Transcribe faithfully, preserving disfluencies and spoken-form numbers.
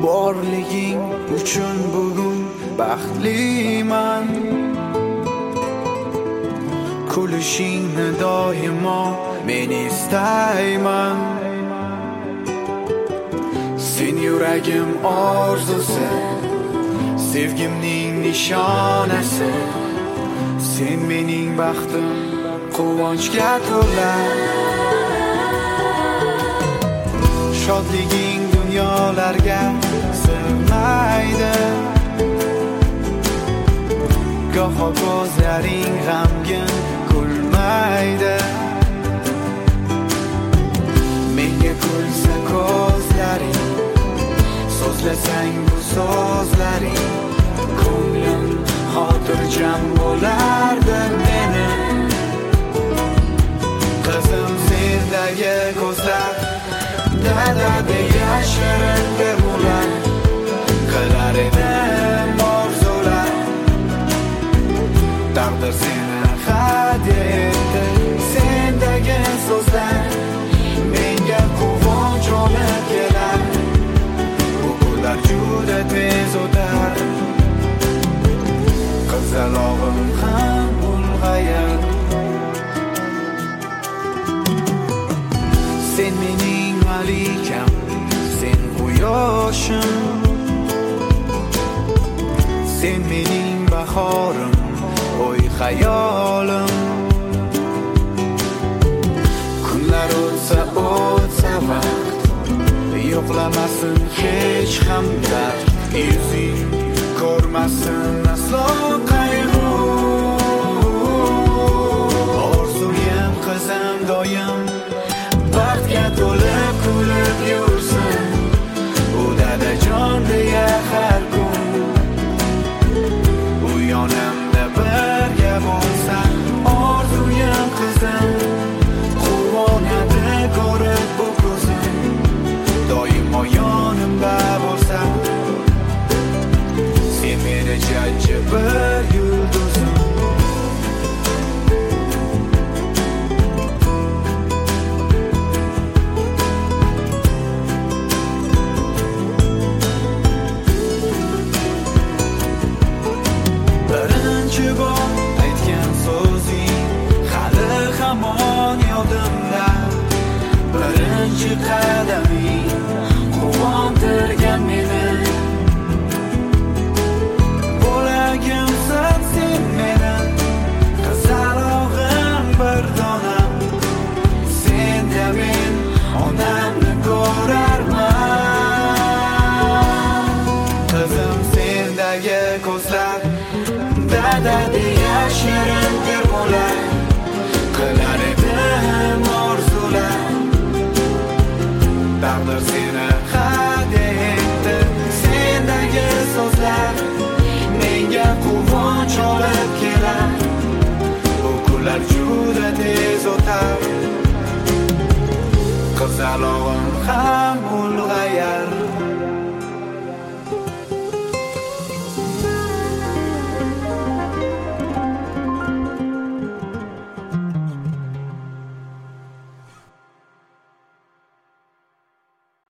borliging uchun bugun baxtliman. Kulishingni doimo men istayman. Sen yuragim orzusi, sevgimning nishonasi. Sen mening baxtim, quvonchga to'la. Shodliging dunyolarga sig'maydi. Goho ko'zlaring g'amgin kulmaydi. Menga kulsa ko'zlaring, so'zlasang bu so'zlaring, ko'nglim xotirjam bo'lardi meni. Qizim sendagi ko'zlar dada deya shirin deb ular qilar edim orzular. Taqdir seni hadya etdi, sendagi so'zlar menga quvonch olib kelar. Bu kunlar juda tez o'tar, qizalog'im ham ulg'ayar. Sen mening malikam, sen quyoshim. Sen mening bahorim, o'y xayolim. Kunlar o'tsa o'tsa vaqt, yo'qlamasin hech ham dard. Yuzing ko'rmasin aslo qayg'u. Orzuyim qizim doim baxtga to'lib kulib yursin. U dadajon deya har kun u yonimda birga bo'lsan. Orzuyim qizim, quvonadi ko'rib bu ko'zim. Doimo yonimda bo'lsan, sen meni jajji bir yulduzim. Birinchi bor aytgan so'zing hali hamon yodimda. Birinchi qadaming quvontirgan meni. Bo'lagimsan sen meni, qizalog'im bir donam. Senda men onamni ko'rarman. Qizim sendagi ko'zlar dada deya shirin termular qilar edim orzular. Taqdir seni hadya etdi, sendagi so'zlar menga quvonch olib kelar. Bu kunlar juda tez o'tar, qizalog'im ham ulg'ayar.